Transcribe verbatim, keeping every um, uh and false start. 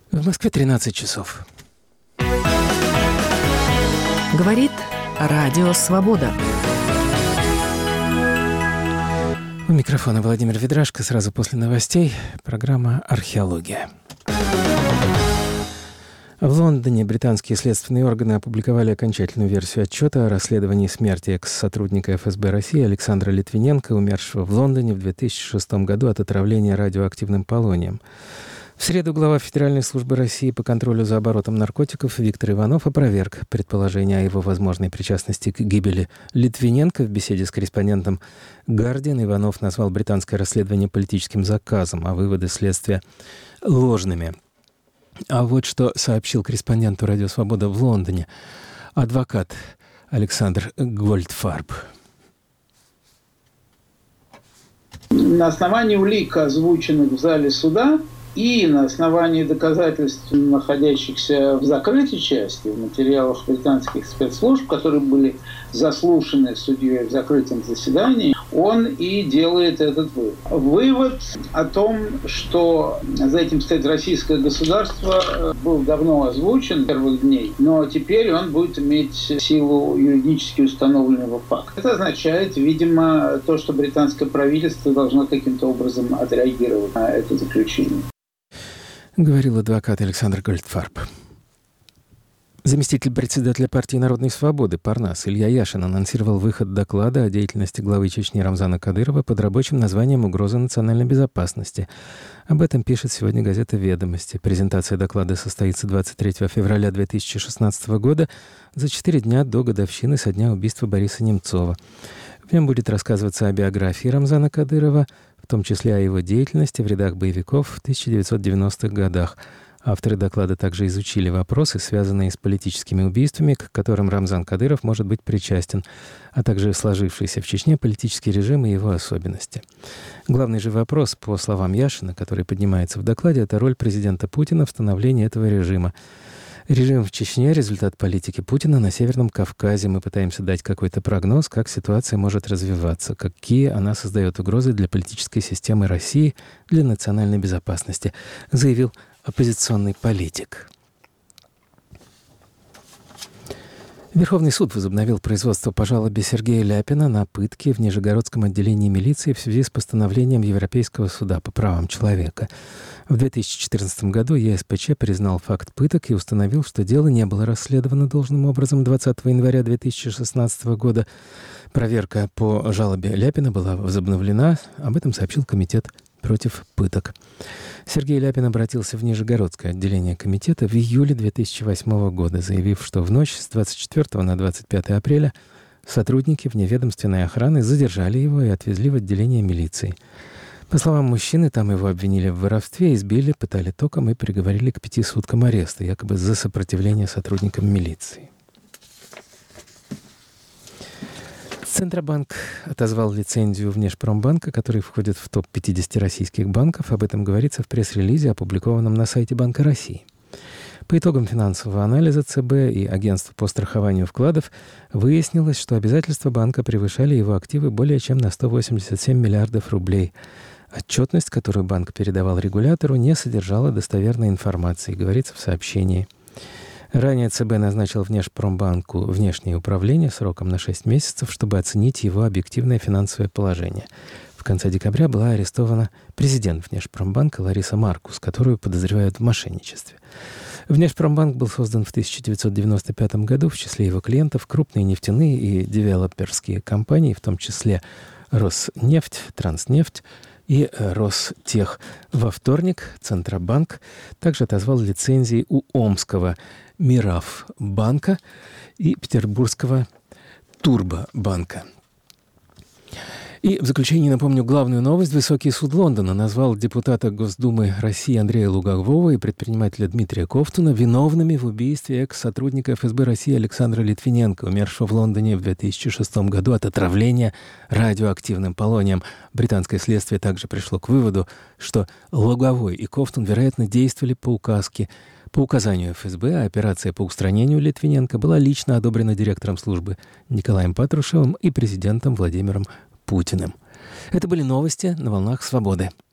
В Москве тринадцать часов. Говорит Радио Свобода. У микрофона Владимир Ведрашко. Сразу после новостей программа «Археология». В Лондоне британские следственные органы опубликовали окончательную версию отчета о расследовании смерти экс-сотрудника эф эс бэ России Александра Литвиненко, умершего в Лондоне в две тысячи шестом году от отравления радиоактивным полонием. В среду глава Федеральной службы России по контролю за оборотом наркотиков Виктор Иванов опроверг предположение о его возможной причастности к гибели Литвиненко. В беседе с корреспондентом «Гардиан» Иванов назвал британское расследование политическим заказом, а выводы следствия – ложными. А вот что сообщил корреспонденту «Радио Свобода» в Лондоне адвокат Александр Гольдфарб. На основании улик, озвученных в зале суда, и на основании доказательств, находящихся в закрытой части, в материалах британских спецслужб, которые были заслушаны судьей в закрытом заседании, он и делает этот вывод. Вывод о том, что за этим стоит российское государство, был давно озвучен в первых дней, но теперь он будет иметь силу юридически установленного факта. Это означает, видимо, то, что британское правительство должно каким-то образом отреагировать на это заключение. Говорил адвокат Александр Гольдфарб. Заместитель председателя партии «Народной свободы» Парнас Илья Яшин анонсировал выход доклада о деятельности главы Чечни Рамзана Кадырова под рабочим названием «Угроза национальной безопасности». Об этом пишет сегодня газета «Ведомости». Презентация доклада состоится двадцать третьего февраля две тысячи шестнадцатого года, за четыре дня до годовщины со дня убийства Бориса Немцова. В нем будет рассказываться о биографии Рамзана Кадырова, в том числе о его деятельности в рядах боевиков в тысяча девятьсот девяностых годах. Авторы доклада также изучили вопросы, связанные с политическими убийствами, к которым Рамзан Кадыров может быть причастен, а также сложившийся в Чечне политический режим и его особенности. Главный же вопрос, по словам Яшина, который поднимается в докладе, это роль президента Путина в становлении этого режима. Режим в Чечне – результат политики Путина на Северном Кавказе. Мы пытаемся дать какой-то прогноз, как ситуация может развиваться, какие она создает угрозы для политической системы России, для национальной безопасности, заявил оппозиционный политик. Верховный суд возобновил производство по жалобе Сергея Ляпина на пытки в Нижегородском отделении милиции в связи с постановлением Европейского суда по правам человека. В две тысячи четырнадцатом году е эс пэ че признал факт пыток и установил, что дело не было расследовано должным образом. двадцатого января две тысячи шестнадцатого года проверка по жалобе Ляпина была возобновлена. Об этом сообщил комитет против пыток. Сергей Ляпин обратился в Нижегородское отделение комитета в июле две тысячи восьмого года, заявив, что в ночь с двадцать четвёртого на двадцать пятое апреля сотрудники вневедомственной охраны задержали его и отвезли в отделение милиции. По словам мужчины, там его обвинили в воровстве, избили, пытали током и приговорили к пяти суткам ареста, якобы за сопротивление сотрудникам милиции. Центробанк отозвал лицензию Внешпромбанка, который входит в топ пятьдесят российских банков. Об этом говорится в пресс-релизе, опубликованном на сайте Банка России. По итогам финансового анализа цэ бэ и Агентства по страхованию вкладов выяснилось, что обязательства банка превышали его активы более чем на сто восемьдесят семь миллиардов рублей. Отчетность, которую банк передавал регулятору, не содержала достоверной информации, говорится в сообщении. Ранее цэ бэ назначил Внешпромбанку внешнее управление сроком на шесть месяцев, чтобы оценить его объективное финансовое положение. В конце декабря была арестована президент Внешпромбанка Лариса Маркус, которую подозревают в мошенничестве. Внешпромбанк был создан в тысяча девятьсот девяносто пятом году. В числе его клиентов крупные нефтяные и девелоперские компании, в том числе Роснефть, Транснефть и Ростех. Во вторник Центробанк также отозвал лицензии у Омского Миравбанка и Петербургского Турбобанка. И в заключение напомню главную новость. Высокий суд Лондона назвал депутата Госдумы России Андрея Лугового и предпринимателя Дмитрия Ковтуна виновными в убийстве экс-сотрудника эф эс бэ России Александра Литвиненко, умершего в Лондоне в две тысячи шестом году от отравления радиоактивным полонием. Британское следствие также пришло к выводу, что Луговой и Ковтун, вероятно, действовали по указке По указанию эф эс бэ, а операция по устранению Литвиненко была лично одобрена директором службы Николаем Патрушевым и президентом Владимиром Путиным. Это были новости на волнах «Свободы».